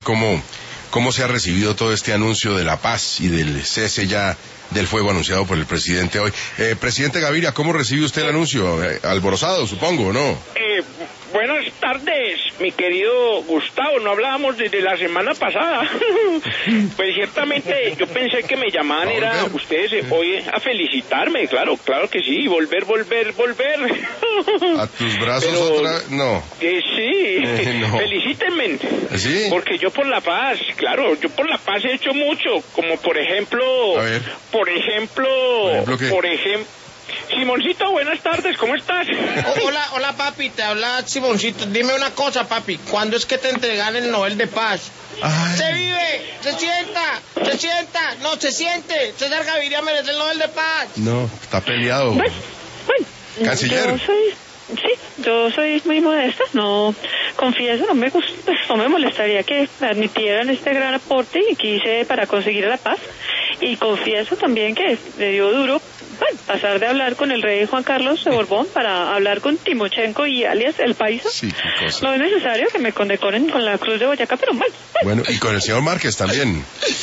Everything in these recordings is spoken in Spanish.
cómo se ha recibido todo este anuncio de la paz y del cese ya del fuego anunciado por el presidente hoy. Presidente Gaviria, ¿cómo recibe usted el anuncio? Alborozado, supongo, ¿no? Buenas tardes, mi querido Gustavo. No hablábamos desde la semana pasada. Pues ciertamente yo pensé que me llamaban era ustedes hoy a felicitarme. Claro que sí. Volver. ¿A tus brazos otra? No. Sí. No. Felicítenme. ¿Sí? Porque yo por la paz, claro, yo por la paz he hecho mucho. Como por ejemplo... A ver. Por ejemplo, ¿qué? Simoncito, buenas tardes, ¿cómo estás? Hola papi, te habla Simoncito. Dime una cosa, papi, ¿cuándo es que te entregan el Nobel de Paz? Ay. Se vive, se sienta, no, se siente. César Gaviria merece el Nobel de Paz. No, está peleado. Bueno, Canciller. Yo soy muy modesta, no, confieso, no me molestaría que admitieran este gran aporte y que hice para conseguir la paz, y confieso también que le dio duro, pasar de hablar con el rey Juan Carlos de Borbón para hablar con Timochenko y alias El Paisa. Sí, qué cosa. No es necesario que me condecoren con la Cruz de Boyacá, pero mal. Bueno, y con el señor Márquez también.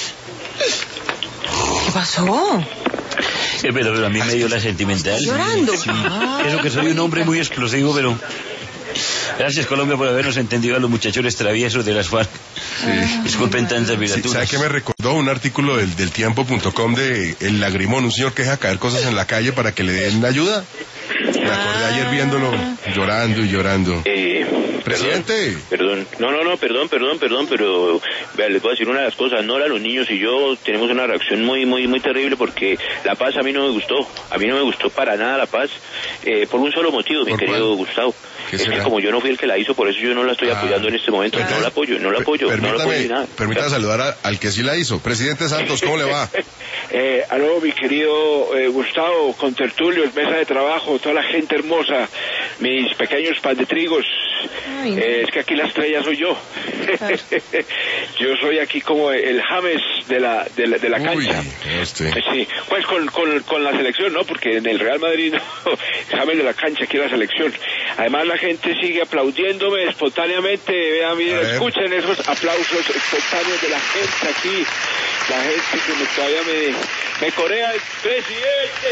¿Qué pasó? Pero a mí me dio la sentimental. ¿Llorando? Sí. Eso que soy un hombre muy explosivo, pero... Gracias, Colombia, por habernos entendido a los muchachones traviesos de las FARC. Sí. Disculpen tantas viratudes. ¿Sabe qué me recordó? Un artículo del tiempo.com de El Lagrimón, un señor que deja caer cosas en la calle para que le den ayuda. Me acordé ayer viéndolo, llorando y llorando. Presidente. Perdón, pero vea, les voy a decir una de las cosas. Nora, los niños y yo tenemos una reacción muy terrible porque la paz a mí no me gustó. A mí no me gustó para nada la paz, por un solo motivo, mi querido Gustavo. Es que como yo no fui el que la hizo, por eso yo no la estoy apoyando en este momento. No la apoyo ni nada. Permítame saludar al que sí la hizo. Presidente Santos, ¿cómo le va? Aló, mi querido Gustavo, contertulios, mesa de trabajo, toda la gente hermosa, mis pequeños pan de trigos. Es que aquí la estrella soy yo. Yo soy aquí como el James de la cancha. Sí, pues con la selección, ¿no? Porque en el Real Madrid no, James de la cancha, aquí la selección. Además la gente sigue aplaudiéndome espontáneamente. Vean, miren, escuchen esos aplausos espontáneos de la gente aquí. La gente que todavía me corea el presidente.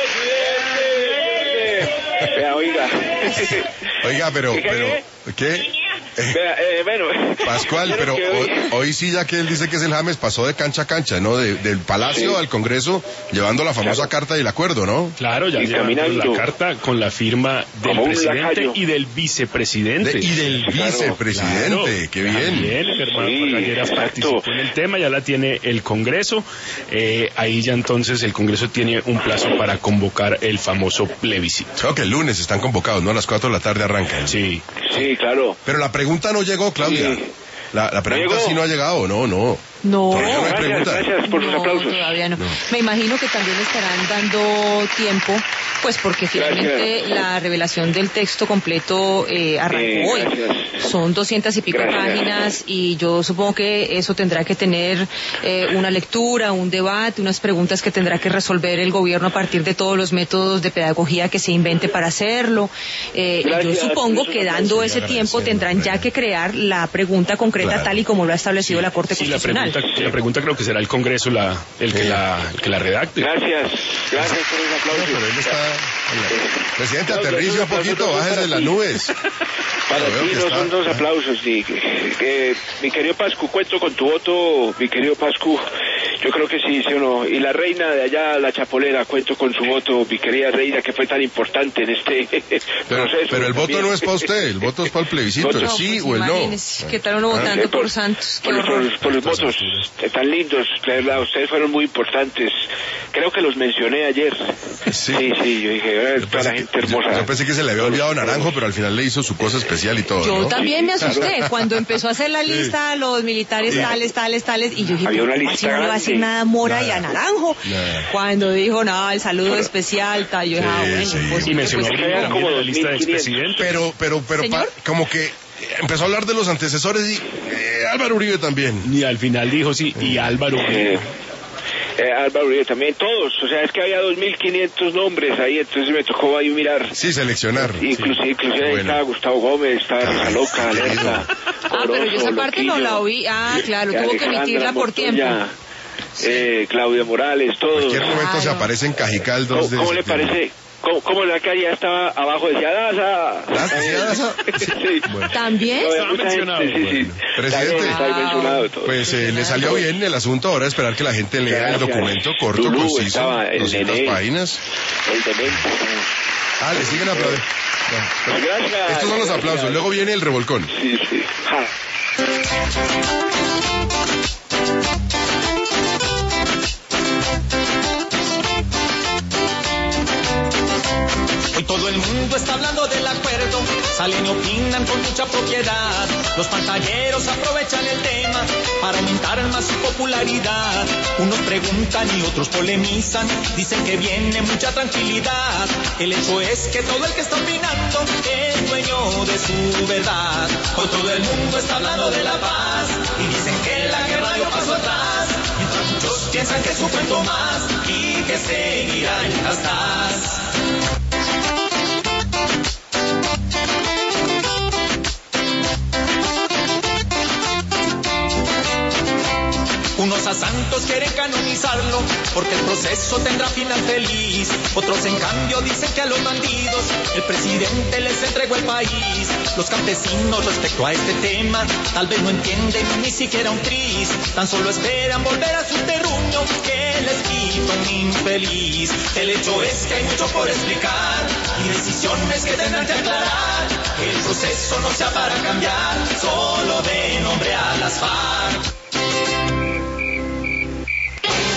Vea, Oiga, pero ¿qué? Bueno, Pascual, pero hoy sí, ya que él dice que es el James, pasó de cancha a cancha, ¿no? Del Palacio al Congreso, llevando la famosa carta del acuerdo, ¿no? Claro, ya llevando la carta con la firma del presidente y del vicepresidente. Claro, qué bien. También, Germán Galleras participó en el tema, ya la tiene el Congreso. Ahí ya entonces el Congreso tiene un plazo para convocar el famoso plebiscito. Creo que el lunes están convocados, ¿no? A las 4 de la tarde arrancan. Sí, claro. Pero la pregunta no llegó, Claudia. Sí. La pregunta sí no ha llegado, no. Gracias por sus aplausos. Todavía no. Me imagino que también estarán dando tiempo, pues porque finalmente la revelación del texto completo arrancó hoy. Son 200 y pico páginas y yo supongo que eso tendrá que tener una lectura, un debate, unas preguntas que tendrá que resolver el gobierno a partir de todos los métodos de pedagogía que se invente para hacerlo. Yo supongo que dando ese tiempo tendrán ya que crear la pregunta concreta tal y como lo ha establecido la Corte Constitucional. La pregunta creo que será el Congreso el que la redacte. Gracias por el aplauso. Pero él está... Presidente, aterrice un poquito, bájese de las nubes. Para ti no son dos aplausos. Mi querido Pascu, cuento con tu voto, mi querido Pascu. Yo creo que sí o no. Y la reina de allá, la chapolera, cuento con su voto, mi querida reina, que fue tan importante en este proceso. Pero el voto no es para usted, el voto es para el plebiscito, el sí o el no. ¿Qué tal uno votando por Santos? Por los votos tan lindos, la verdad, ustedes fueron muy importantes. Creo que los mencioné ayer. Sí, yo dije, toda la gente hermosa. Yo pensé que se le había olvidado Naranjo, pero al final le hizo su cosa especial y todo. Yo también me asusté cuando empezó a hacer la lista, los militares tales, y yo dije, había una lista así no le va a decir nada a Mora y a Naranjo. Cuando dijo, el saludo especial, tal, yo y mencionó como la lista de expresidentes. Pero como que empezó a hablar de los antecesores y Álvaro Uribe también. Y al final dijo y Álvaro Uribe. Álvaro Uribe también, todos, o sea, es que había 2.500 nombres ahí, entonces me tocó ahí mirar. Sí, seleccionar. Inclusive ahí estaba Gustavo Gómez, estaba Risa Loca, Alerta, pero yo esa parte no la oí. Claro, tuvo que emitirla por tiempo. Claudia Morales, todos. En cualquier momento se aparecen Cajical 2 de... ¿Cómo le parece? ¿Cómo la calle ya estaba abajo? Decía Daza. ¿Daza? Sí. Bueno. ¿También? Estaba mencionado. Sí. Presidente, está mencionado todo. pues le salió bien el asunto. Ahora esperar que la gente lea el documento corto, Lulú, conciso, 200 páginas. El demente. Le siguen aplaudiendo. Gracias. Estos son los aplausos. Luego viene el revolcón. Sí. Hoy todo el mundo está hablando del acuerdo, salen y opinan con mucha propiedad. Los pantalleros aprovechan el tema para aumentar más su popularidad. Unos preguntan y otros polemizan, dicen que viene mucha tranquilidad. El hecho es que todo el que está opinando es dueño de su verdad. Hoy todo el mundo está hablando de la paz y dicen que la guerra dio paso atrás. Mientras muchos piensan que es un cuento más y que seguirá en tastas. Unos a santos quieren canonizarlo porque el proceso tendrá final feliz. Otros en cambio dicen que a los bandidos el presidente les entregó el país. Los campesinos respecto a este tema tal vez no entienden ni siquiera un tris. Tan solo esperan volver a su terruño que les quita un infeliz. El hecho es que hay mucho por explicar y decisiones que tendrán que aclarar. El proceso no sea para cambiar, solo de nombre a las FARC.